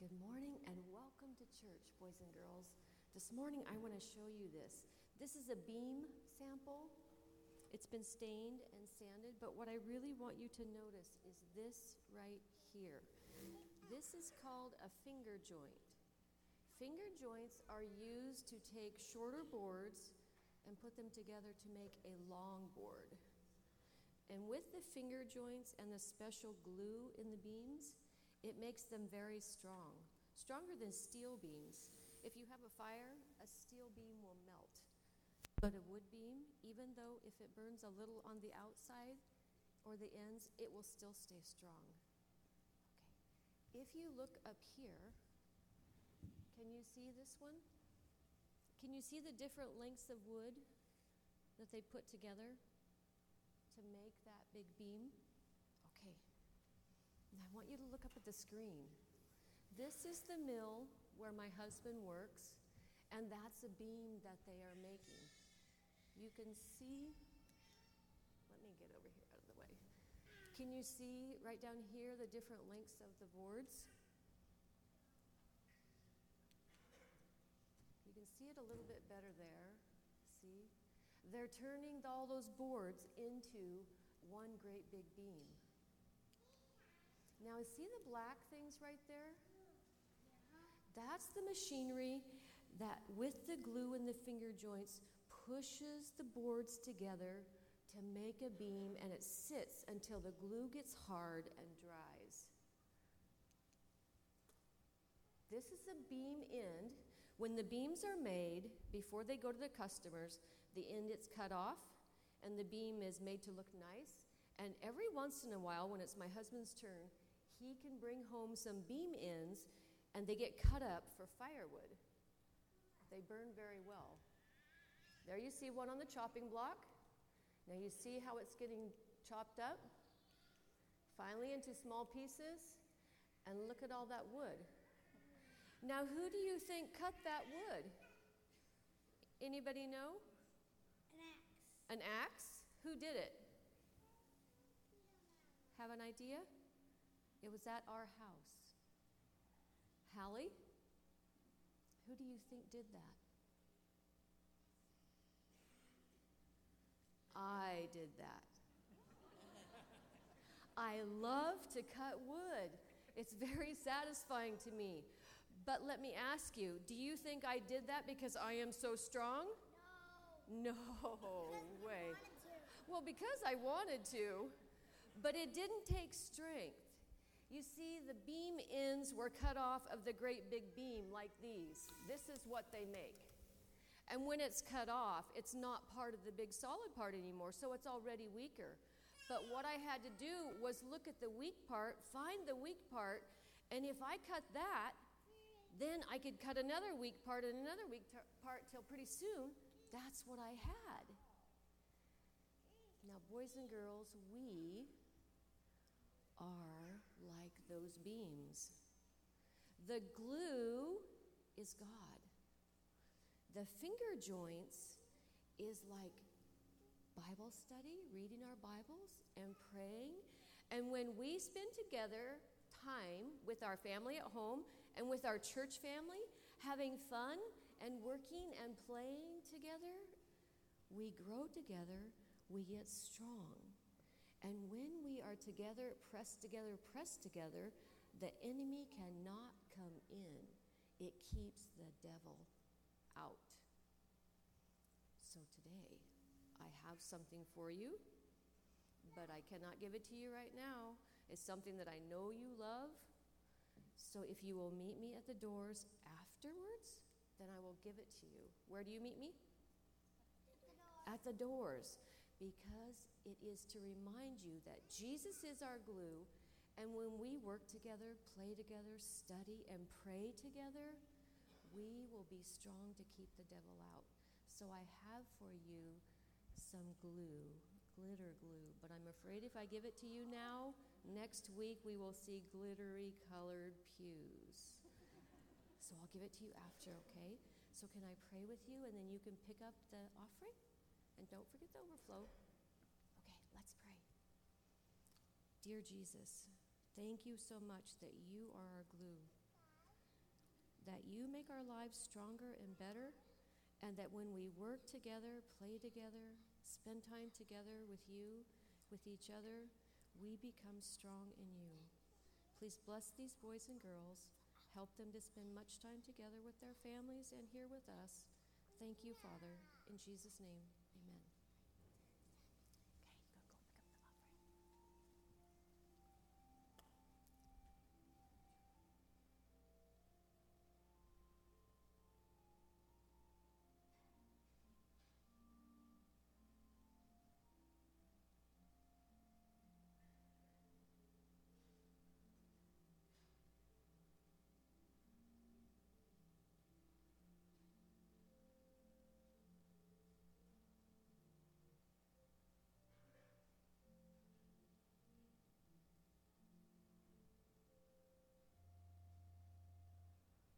Good morning and welcome to church, boys and girls. This morning I want to show you this. This is a beam sample. It's been stained and sanded, but what I really want you to notice is this right here. This is called a finger joint. Finger joints are used to take shorter boards and put them together to make a long board. And with the finger joints and the special glue in the beams, it makes them very strong, stronger than steel beams. If you have a fire, a steel beam will melt. But a wood beam, even though if it burns a little on the outside or the ends, it will still stay strong. Okay. If you look up here, can you see this one? Can you see the different lengths of wood that they put together to make that big beam? Okay. And I want you to look up at the screen. This is the mill where my husband works, and that's a beam that they are making. You can see, let me get over here out of the way. Can you see right down here the different lengths of the boards? You can see it a little bit better there. See? They're turning all those boards into one great big beam. Now, see the black things right there? That's the machinery that, with the glue and the finger joints, pushes the boards together to make a beam, and it sits until the glue gets hard and dries. This is a beam end. When the beams are made, before they go to the customers, the end is cut off, and the beam is made to look nice. And every once in a while, when it's my husband's turn, he can bring home some beam ends, and they get cut up for firewood. They burn very well. There you see one on the chopping block. Now you see how it's getting chopped up, finally into small pieces, and look at all that wood. Now who do you think cut that wood? Anybody know? An axe. An axe? Who did it? Have an idea? It was at our house. Hallie, who do you think did that? I did that. I love to cut wood. It's very satisfying to me. But let me ask you, do you think I did that because I am so strong? No. No way. Wanted to. Well, because I wanted to, but it didn't take strength. You see, the beam ends were cut off of the great big beam like these. This is what they make. And when it's cut off, it's not part of the big solid part anymore, so it's already weaker. But what I had to do was look at the weak part, find the weak part, and if I cut that, then I could cut another weak part and another weak part till pretty soon, that's what I had. Now, boys and girls, we are like those beams. The glue is God. The finger joints is like Bible study, reading our Bibles and praying. And when we spend together time with our family at home and with our church family, having fun and working and playing together, we grow together, we get strong. And when we are together, pressed together, the enemy cannot come in. It keeps the devil out. So today, I have something for you, but I cannot give it to you right now. It's something that I know you love. So if you will meet me at the doors afterwards, then I will give it to you. Where do you meet me? At the doors. Because it is to remind you that Jesus is our glue, and when we work together, play together, study, and pray together, we will be strong to keep the devil out. So I have for you some glue, glitter glue, but I'm afraid if I give it to you now, next week we will see glittery colored pews. So I'll give it to you after, okay? So can I pray with you, and then you can pick up the offering? And don't forget the overflow. Okay, let's pray. Dear Jesus, thank you so much that you are our glue. that you make our lives stronger and better, and that when we work together, play together, spend time together with you, with each other, we become strong in you. Please bless these boys and girls. Help them to spend much time together with their families and here with us. Thank you, Father. In Jesus' name.